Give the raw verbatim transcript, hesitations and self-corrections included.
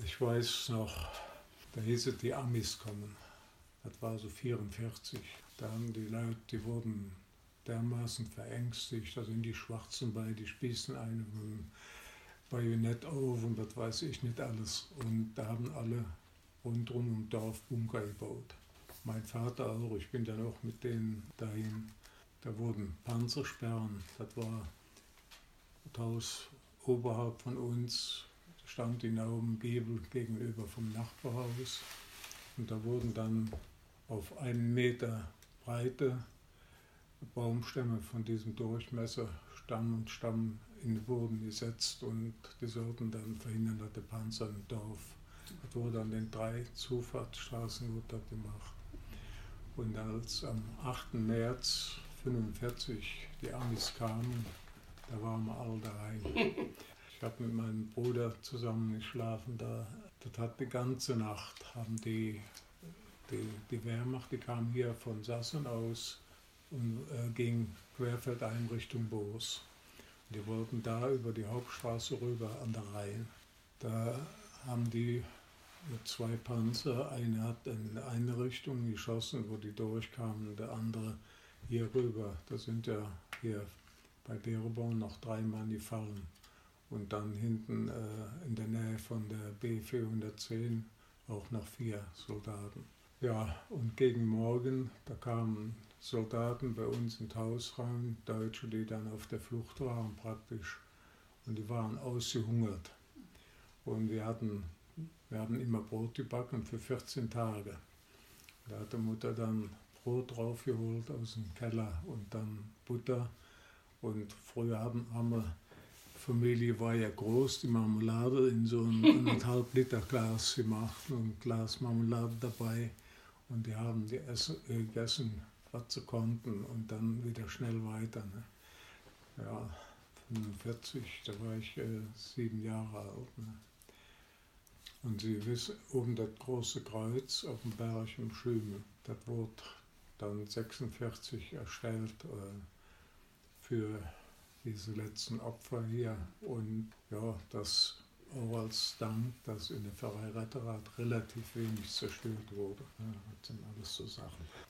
Ich weiß noch, da hieß es, die Amis kommen. Das war so vierundvierzig. Da haben die Leute, die wurden dermaßen verängstigt. Da sind die Schwarzen bei, die spießen einen Bajonett auf und das weiß ich nicht alles. Und da haben alle rundherum im Dorf Bunker gebaut. Mein Vater auch, ich bin dann auch mit denen dahin. Da wurden Panzersperren, das war das Haus oberhalb von uns, stand in einem Giebel gegenüber vom Nachbarhaus. Und da wurden dann auf einen Meter breite Baumstämme von diesem Durchmesser, Stamm und Stamm, in den Boden gesetzt und die sollten dann verhindern, dass der Panzer im Dorf. Das wurde an den drei Zufahrtsstraßen gut das gemacht. Und als am achten März fünfundvierzig die Amis kamen, da waren wir alle daheim. Ich habe mit meinem Bruder zusammen geschlafen da. Das hat die ganze Nacht, haben die, die, die Wehrmacht, die kam hier von Sassen aus und äh, ging querfeldein Richtung Boos. Die wollten da über die Hauptstraße rüber an der Rhein. Da haben die mit zwei Panzer, einer hat in eine Richtung geschossen, wo die durchkamen, der andere hier rüber. Da sind ja hier bei Bereborn noch drei Mann gefallen. Und dann hinten äh, in der Nähe von der B vierhundertzehn auch noch vier Soldaten. Ja, und gegen Morgen, da kamen Soldaten bei uns ins Haus rein, Deutsche, die dann auf der Flucht waren praktisch. Und die waren ausgehungert. Und wir hatten, wir haben immer Brot gebacken für vierzehn Tage. Da hat die Mutter dann Brot draufgeholt aus dem Keller und dann Butter. Und früher haben, haben wir, die Familie war ja groß, die Marmelade in so ein anderthalb Liter Glas gemacht und ein Glas Marmelade dabei. Und die haben die Essen, äh, gegessen, was sie konnten und dann wieder schnell weiter. Ne? Ja, fünfundvierzig, da war ich äh, sieben Jahre alt. Ne? Und Sie wissen, oben das große Kreuz auf dem Berg im Schüme, das wurde dann sechsundvierzig erstellt äh, für diese letzten Opfer hier. Und ja, das auch als Dank, dass in der Pfarrei Ratterath relativ wenig zerstört wurde. Ja, das sind alles so Sachen.